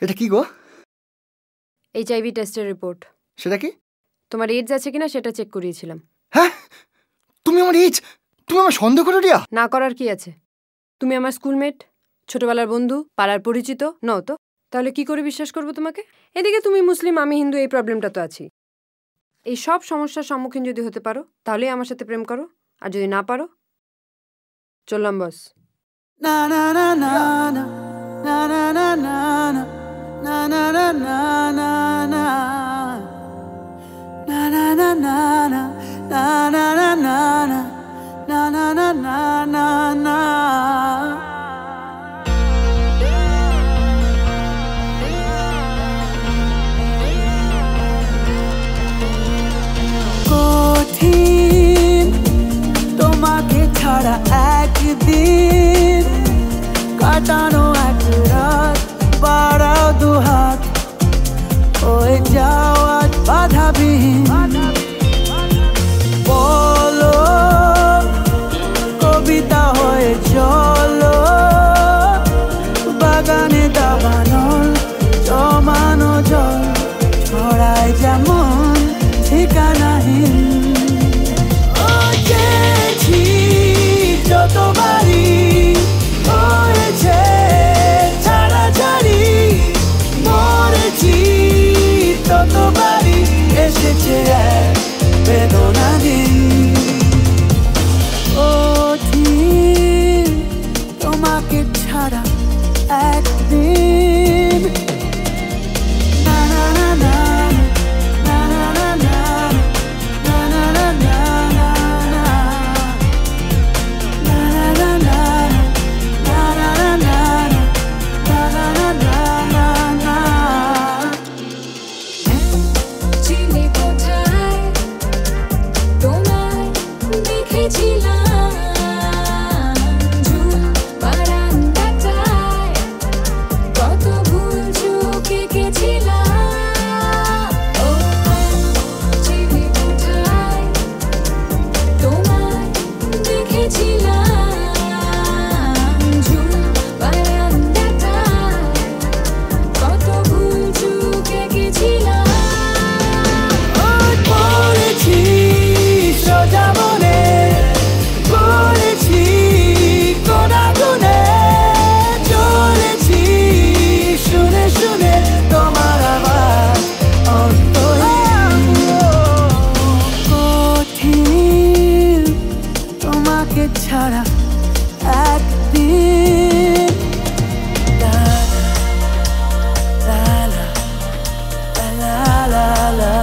এটা কি গো? HIV টেস্টের রিপোর্ট। সেটা কি? তোমার এইডস আছে কিনা সেটা চেক করিয়েছিলাম। হ্যাঁ, তুমি আমার সন্দেহ করো রিয়া? না করার কি আছে? তুমি আমার স্কুলমেট, ছোটবেলার বন্ধু, পাড়ার পরিচিত নও তো? তাহলে কি করে বিশ্বাস করবো তোমাকে? এদিকে তুমি মুসলিম, আমি হিন্দু, এই প্রবলেমটা তো আছেই। এই সব সমস্যার সম্মুখীন যদি হতে পারো তাহলেই আমার সাথে প্রেম করো, আর যদি না পারো চললাম বস। না না না না না না না না না না না না না না না না na na na na na na na na na na na na na na কঠিন তোমাকে ছাড়া একদিন কাটানো এক রাত বাড়াও দুহাত হয়ে যাওয়া বাধাবিহীন বলো কবিতা হয়ে চলো বাগানে দাবানো জমানো জল ছড়ায় যেমন ঠিকানাহীন যতবারই হয়েছে ছাড়াছাড়ি মরেছি ততবারই এসেছে এক বেদনা দিন কঠিন তোমাকে ছাড়া একদিন না না না না না না না না না না না না ছাড়া একদিন লা লা লা লা লা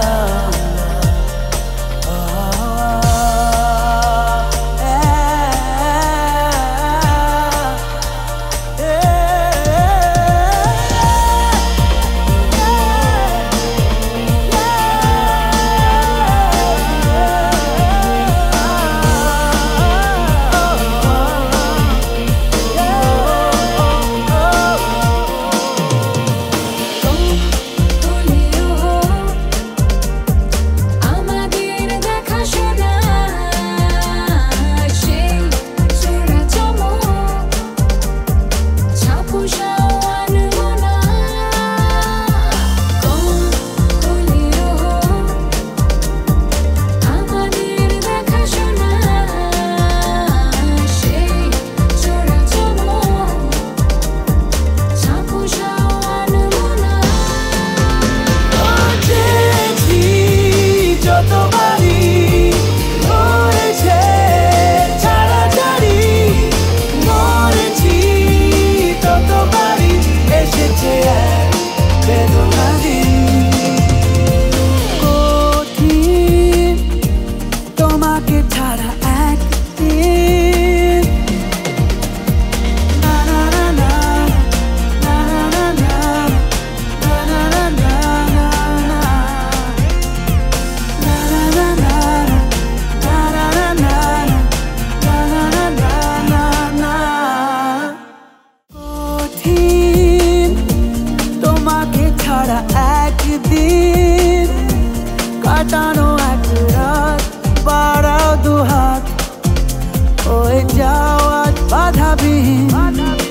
একদিন কাটানো এক রাত বাড়াও দুহাত হয়ে যাওয়া বাধাবিহীন